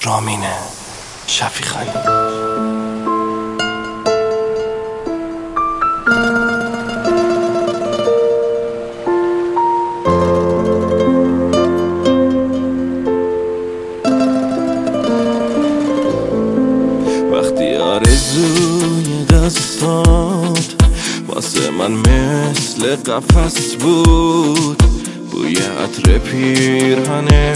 رامین شفیقی. وقتی آرزوی دستات واسه من مثل قفس بود، بوی عطر پیرهنه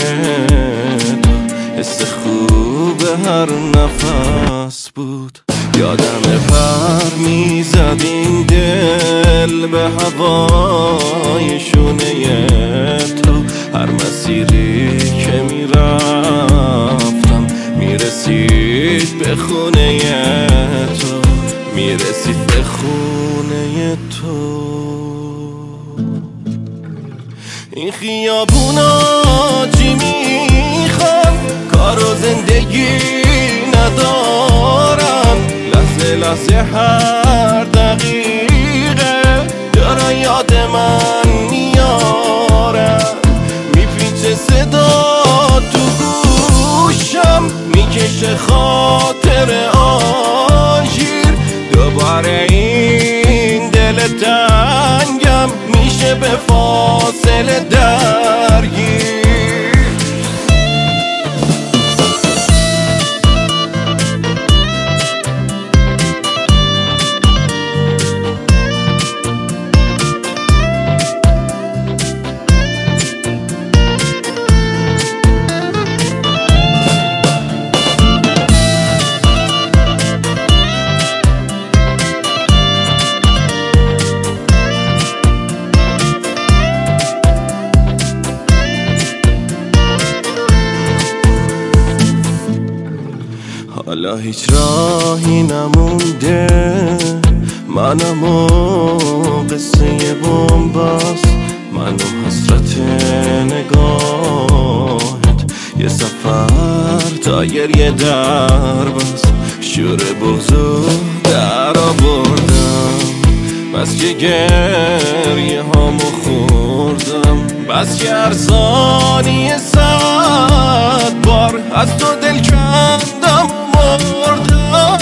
حس خوب هر نفس بود. یادم پر میزد این دل به هوای شونه تو، هر مسیری که میرفتم میرسید به خونه تو، میرسید به خونه تو. این خیابونا چی میخوان، کار و زندگی ندارم، لحظه لحظه هر دقیقه دارن یاد من میارن، میپیچه صدا تو گوشم، میکشه خاطر آژیر، دوباره این دل تنگم میشه به فاصله درگیر. حالا هیچ راهی نمونده، منم و قصه بومباست، من و حسرت نگاهت، یه سفر تا گریه در بس، شور بغضو در آوردم، بس که گریه هامو خوردم، بس که هر ثانیه 100 بار از تو دل کندم مردم.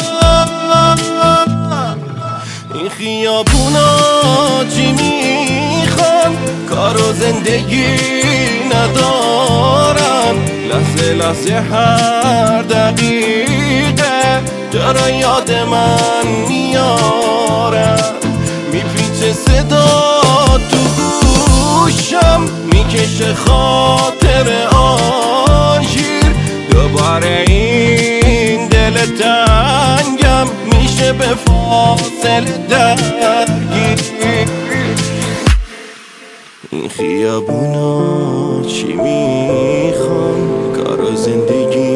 این خیابونا چی میخوان، کار و زندگی ندارن، لحظه لحظه هر دقیقه دارن یاد من میارن، میپیچه صدا تو گوشم، میکشه خاطر آژیر، دوباره این دل تنگم میشه به فاصله درگیر. این خیابونا چی میخوان، کار و زندگی